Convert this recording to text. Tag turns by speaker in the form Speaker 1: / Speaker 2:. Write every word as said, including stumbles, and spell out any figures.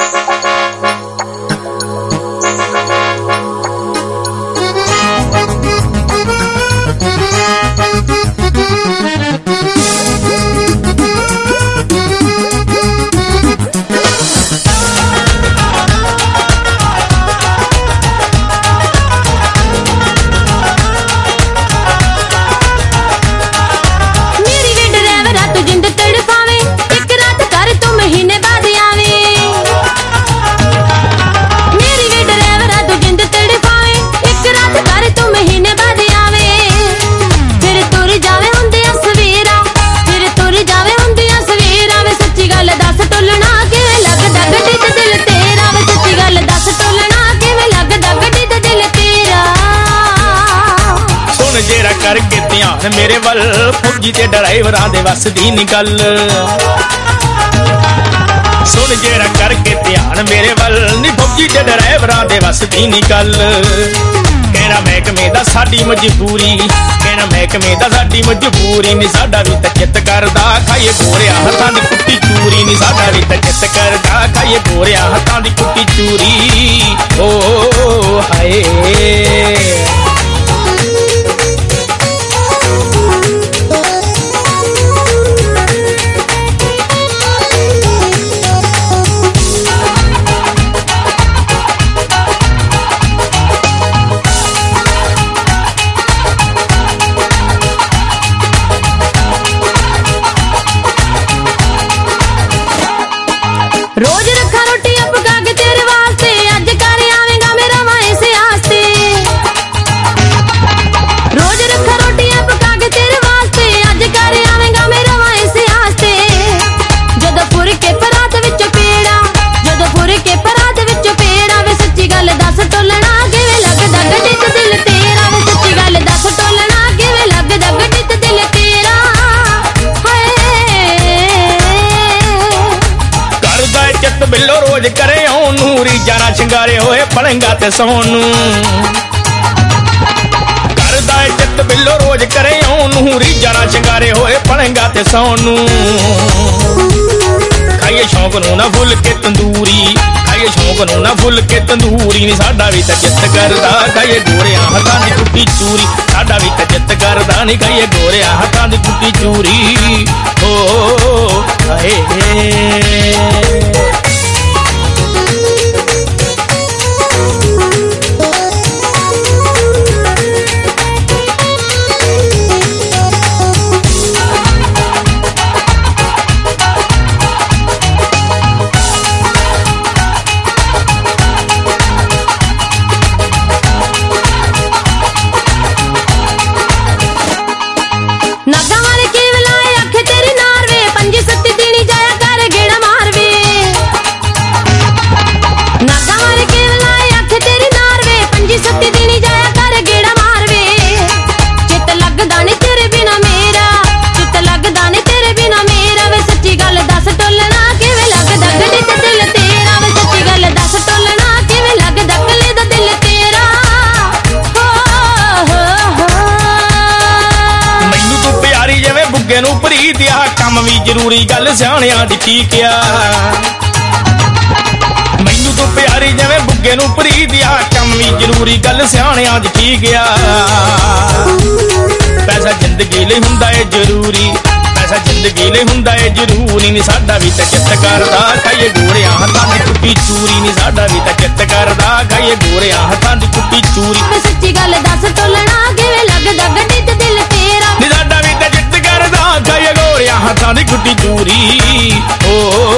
Speaker 1: करके ध्यान मेरे वल फौजी ते ड्राइवरां दे वस दी नी गल सुन जेरा करके ध्यान मेरे वल नी फौजी ते ड्राइवरां दे वस दी नी गल कहना महकमे दा साडी मजबूरी कहना महकमे दा साडी मजबूरी नी साडा भी तां चित करदा खाइए गोरिया हत्थां दी कुट्टी चूरी नी साडा भी तां चित करदा खाइए गोरिया हत्थां दी कुट्टी चूरी ओ हाय
Speaker 2: रोज रखा रोटियां पका के तेरे वास्ते अज घर आवेगा मेरा माए से आस्ते रोज रखा रोटियां पका के तेरे वास्ते अज घर आवेगा मेरा माए से आस्ते जदों पुर के परात विच पेड़ा जदों पुर के परात विच पेड़ा वे सच्ची गल दस टोलना किवें लगदा गड्डी ते दिल तेरा वे सच्ची गल दस टोलना किवें लगदा गड्डी ते दिल तेरा
Speaker 1: चित बिल्लो रोज करे नूरी जाना शिंगारे होए पलंगा ते सोनू करदा चित बिल्लो रोज करे नूरी जाना शिंगारे होए पलंगा ते सोनू खाइए शौक नू ना फुल के तंदूरी खाइए शौक नू ना फुल के तंदूरी नी साडा भी तां चित करदा खाइए गोरिया हत्थां दी कुट्टी चूरी साडा भी तां चित करदा नी खाइए गोरिया हत्थां दी कुट्टी चूरी ओ हाय
Speaker 2: नागा वाले के वलाए आखे तेरी नार वे पंजी सत्ती दीनी जाया कर गेड़ा मार वे नागा वाले के वलाए आखे तेरी नार वे पंजी सत्ती दीनी जाया कर गेड़ा मार वे चित लगदा नी तेरे बिना मेरा चित लगदा नी तेरे बिना मेरा वे सच्ची गल दस टोलना किवें लगदा गड्डी ते दिल तेरा वे सच्ची गल दस टोलना किवें लगदा कले दा दिल तेरा हो हो
Speaker 1: मैनू तू प्यारी जिवें बुग्गे नू प्रीत आ कम भी जरूरी गल सियाणियां दी ठीक आ मैनू तू प्यारी जिवें बुग्गे नू प्रीत आ कम भी जरूरी गल सियाणियां दी ठीक आ पैसा जिंदगी लई हुंदा है जरूरी पैसा जिंदगी लई हुंदा है जरूरी नी साडा भी तां चित करदा खाइए गोरिया हत्थां दी कुट्टी चूरी नी साडा भी तां चित करदा खाइए गोरिया हत्थां दी कुट्टी चूरी
Speaker 2: वे सच्ची गल दस टोलना किवें लगदा गड्डी ते दिल तेरा
Speaker 1: नी साडा भी तां चित करदा खाइए गोरिया हत्थां दी कुट्टी चूरी ओ